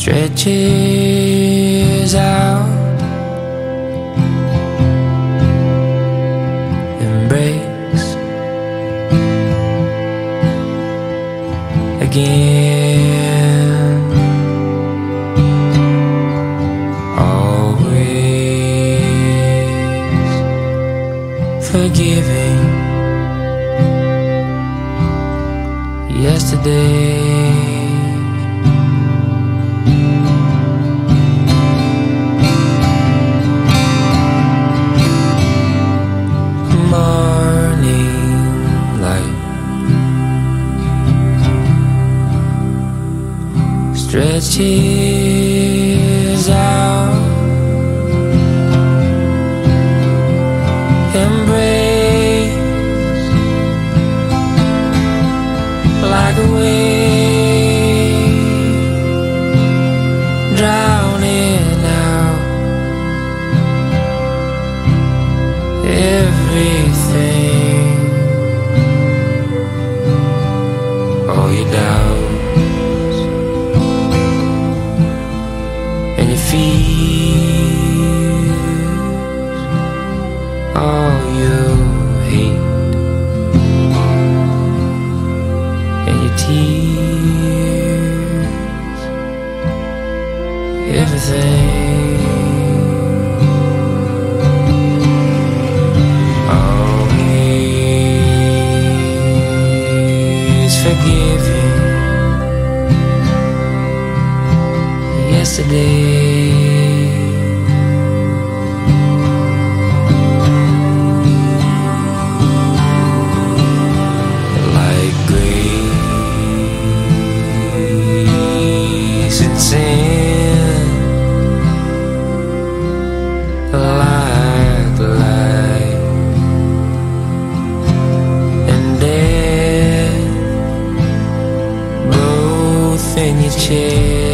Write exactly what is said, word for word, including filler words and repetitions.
stretches out and breaks again. Always forgiving yesterday. Stretches out, embrace like a wave, drowning out everything, all your doubts. Feels all you hate and your tears, everything. Always forgiving yesterday. Like light and death, both in your chest.